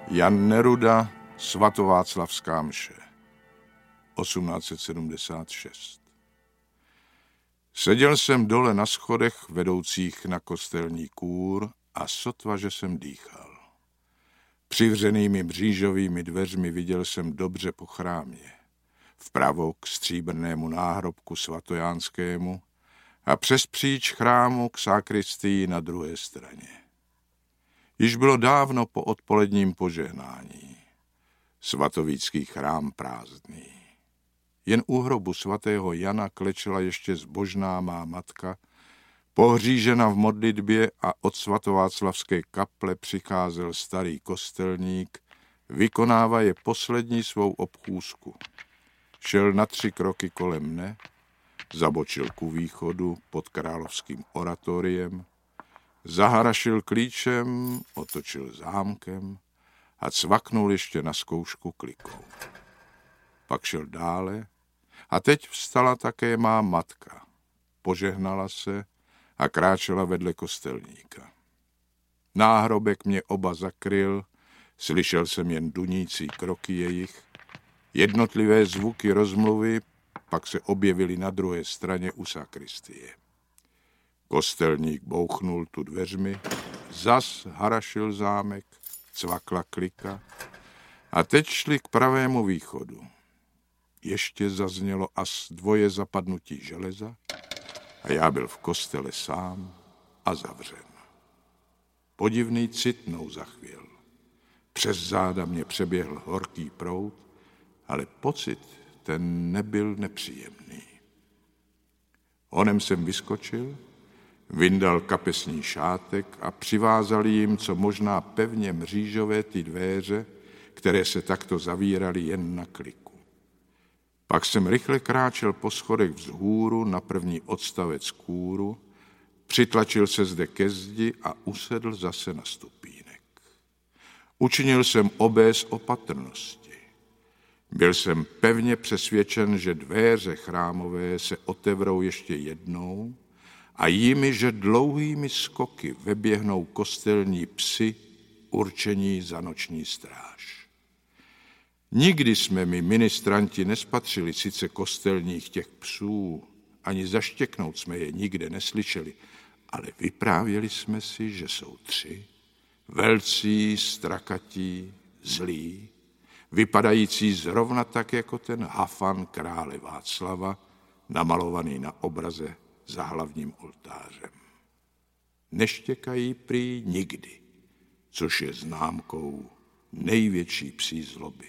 Jan Neruda, svatováclavská mše, 1876. Seděl jsem dole na schodech vedoucích na kostelní kůr a sotva, že jsem dýchal. Přivřenými mřížovými dveřmi viděl jsem dobře po chrámě. Vpravo k stříbrnému náhrobku svatojánskému a přes příč chrámu k sakristii na druhé straně. Již bylo dávno po odpoledním požehnání. Svatovícký chrám prázdný. Jen u hrobu svatého Jana klečela ještě zbožná má matka, pohřížena v modlitbě, a od svatováclavské kaple přicházel starý kostelník, vykonávaje poslední svou obchůzku. Šel na 3 kroky kolem mne, zabočil ku východu pod královským oratoriem, zaharašil klíčem, otočil zámkem a cvaknul ještě na zkoušku klikou. Pak šel dále a teď vstala také má matka. Požehnala se a kráčela vedle kostelníka. Náhrobek mě oba zakryl, slyšel jsem jen dunící kroky jejich, jednotlivé zvuky rozmluvy pak se objevily na druhé straně u sakristie. Kostelník bouchnul tu dveřmi, zas harašil zámek, cvakla klika a teď šli k pravému východu. Ještě zaznělo as 2 zapadnutí železa a já byl v kostele sám a zavřen. Podivný cit mnou zachvěl. Přes záda mě přeběhl horký proud, ale pocit ten nebyl nepříjemný. Honem jsem vyskočil, vyndal kapesní šátek a přivázal jim co možná pevně mřížové ty dveře, které se takto zavíraly jen na kliku. Pak jsem rychle kráčel po schodech vzhůru na první odstavec kůru, přitlačil se zde ke zdi a usedl zase na stupínek. Učinil jsem obéz opatrnosti. Byl jsem pevně přesvědčen, že dveře chrámové se otevřou ještě jednou a jimi, že dlouhými skoky veběhnou kostelní psi určení za noční stráž. Nikdy jsme my ministranti nespatřili sice kostelních těch psů, ani zaštěknout jsme je nikde neslyšeli, ale vyprávěli jsme si, že jsou 3, velcí, strakatí, zlí, vypadající zrovna tak jako ten hafan krále Václava, namalovaný na obraze za hlavním oltářem. Neštěkají prý nikdy, což je známkou největší psí zloby.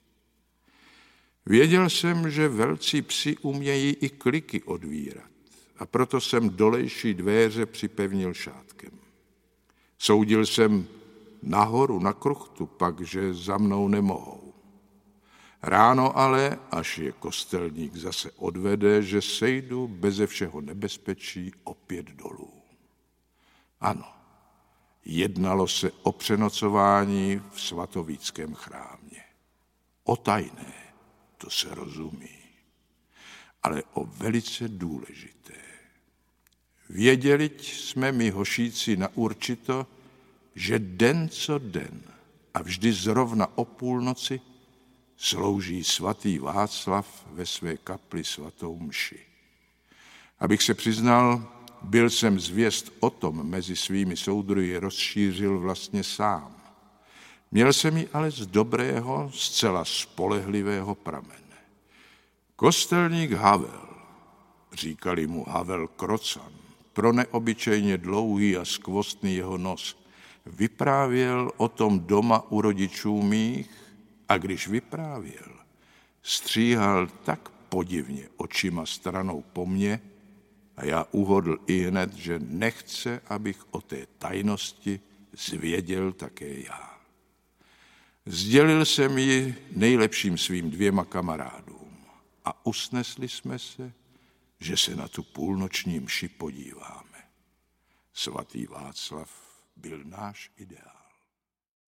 Věděl jsem, že velcí psi umějí i kliky odvírat, a proto jsem dolejší dveře připevnil šátkem. Soudil jsem nahoru na kruchtu pak, že za mnou nemohou. Ráno ale, až je kostelník zase odvede, že sejdu beze všeho nebezpečí opět dolů. Ano, jednalo se o přenocování v svatovíckém chrámě. O tajné, to se rozumí, ale o velice důležité. Věděli jsme my hošíci na určito, že den co den a vždy zrovna o půlnoci slouží svatý Václav ve své kapli svatou mši. Abych se přiznal, byl jsem zvěst o tom mezi svými soudruhy rozšířil vlastně sám. Měl jsem ji ale z dobrého, zcela spolehlivého pramene. Kostelník Havel, říkali mu Havel Krocan, pro neobyčejně dlouhý a skvostný jeho nos, vyprávěl o tom doma u rodičů mých, a když vyprávěl, stříhal tak podivně očima stranou po mně a já uhodl ihned, že nechce, abych o té tajnosti zvěděl také já. Sdělil jsem ji nejlepším svým 2 kamarádům a usnesli jsme se, že se na tu půlnoční mši podíváme. Svatý Václav byl náš ideál.